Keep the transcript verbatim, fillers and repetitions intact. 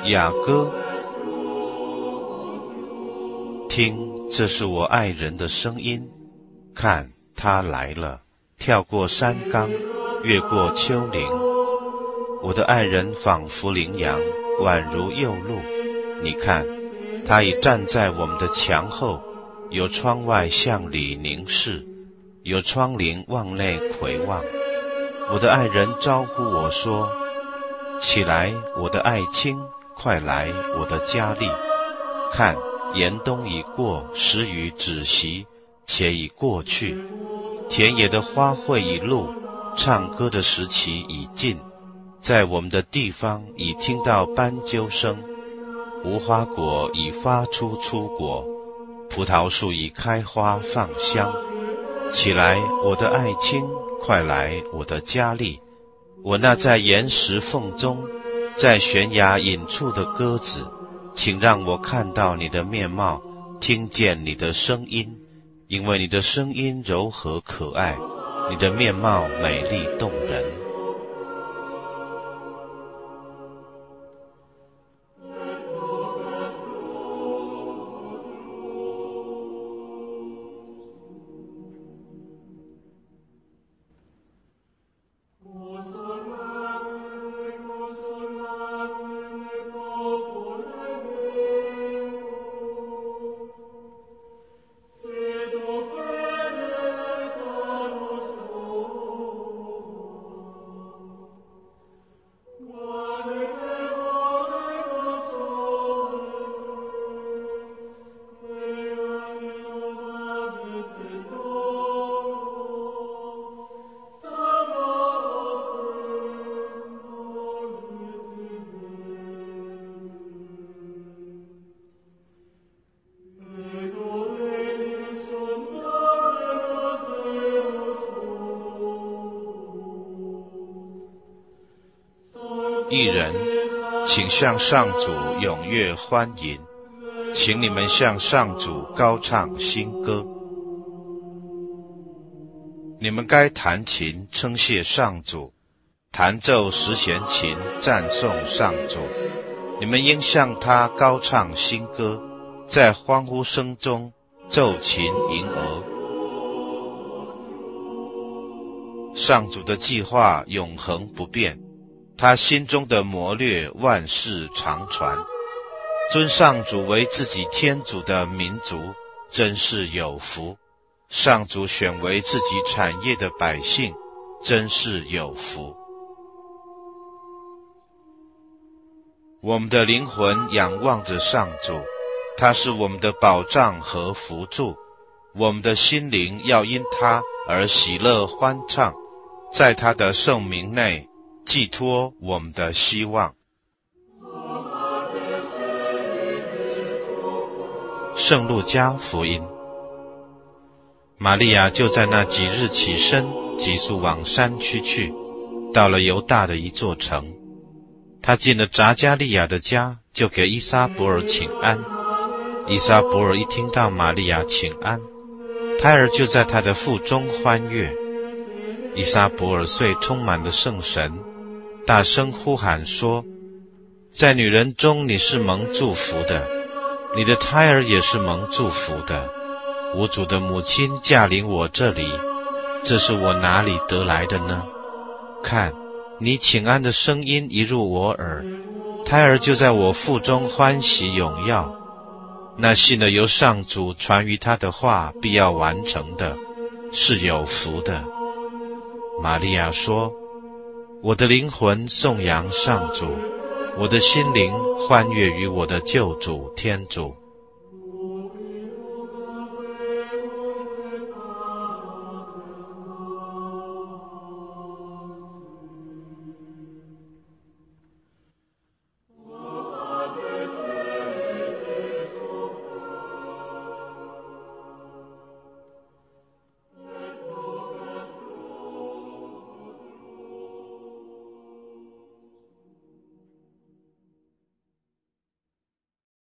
雅歌。听，这是我爱人的声音，看，他来了，跳过山冈，越过丘陵。我的爱人仿佛羚羊，宛如幼鹿。你看，他已站在我们的墙后，由窗外向里凝视，由窗棂往内回望。我的爱人招呼我说：起来，我的爱卿，快来，我的佳丽。看，严冬已过，时雨止息，且已过去。田野的花卉已露，唱歌的时期已尽。在我们的地方已听到斑鸠声，无花果已发出初果，葡萄树已开花放香。起来，我的爱卿，快来，我的佳丽。我那在岩石缝中，在悬崖隐处的鸽子，请让我看到你的面貌，听见你的声音，因为你的声音柔和可爱，你的面貌美丽动人。艺人，请向上主踊跃欢迎，请你们向上主高唱新歌。你们该弹琴称谢上主，弹奏十弦琴赞颂上主。你们应向他高唱新歌，在欢呼声中奏琴吟额。上主的计划永恒不变，他心中的谋略万世长传。尊上主为自己天主的民族，真是有福。上主选为自己产业的百姓，真是有福。我们的灵魂仰望着上主，他是我们的保障和扶助。我们的心灵要因他而喜乐欢畅，在他的圣名内寄托我们的希望。圣路加福音。玛利亚就在那几日起身，急速往山区去，到了犹大的一座城。他进了匝加利亚的家，就给依撒伯尔请安。依撒伯尔一听到玛利亚请安，胎儿就在他的腹中欢悦。依撒伯尔遂充满了圣神，大声呼喊说：在女人中你是蒙祝福的，你的胎儿也是蒙祝福的。我主的母亲驾临我这里，这是我哪里得来的呢？看，你请安的声音一入我耳，胎儿就在我腹中欢喜踊跃。那信了由上主传于他的话必要完成的，是有福的。玛利亚说：我的灵魂颂扬上主，我的心灵欢悦于我的救主天主。